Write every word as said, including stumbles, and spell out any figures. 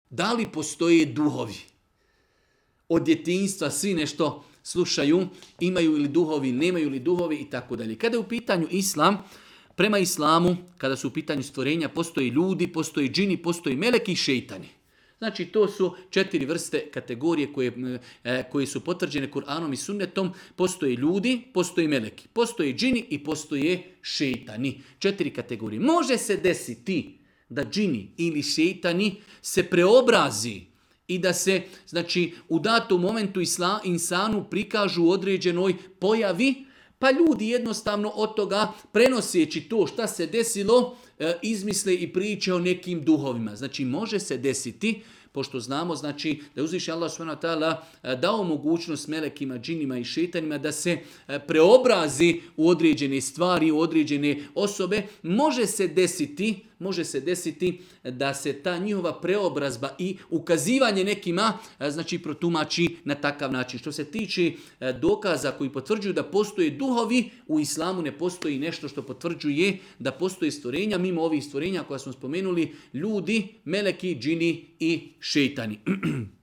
Da li postoje duhovi? Od djetinjstva svi nešto slušaju, imaju li duhovi, nemaju li duhovi i tako dalje. Kada je u pitanju islam, prema islamu, kada su u pitanju stvorenja, postoji ljudi, postoji džini, postoji meleki i šeitani. Znači to su četiri vrste kategorije koje, koje su potvrđene Kur'anom i sunnetom. Postoje ljudi, postoji meleki, postoje džini i postoje šeitani. Četiri kategorije. Može se desiti da džini ili šeitani se preobrazi i da se, znači, u datom momentu isla, insanu prikažu u određenoj pojavi, pa ljudi jednostavno od toga, prenoseći to šta se desilo, izmisle i priče o nekim duhovima. Znači, može se desiti, pošto znamo, znači, da je uzviši Allah subhanahu wa ta'ala dao mogućnost melekima, džinima i šetanima da se preobrazi u određene stvari, u određene osobe, može se desiti, može se desiti da se ta njihova preobrazba i ukazivanje nekima, znači, protumači na takav način. Što se tiče dokaza koji potvrđuju da postoje duhovi, u islamu ne postoji nešto što potvrđuje da postoje stvorenja, mimo ovih stvorenja koja smo spomenuli, ljudi, meleki, džini i šeitani.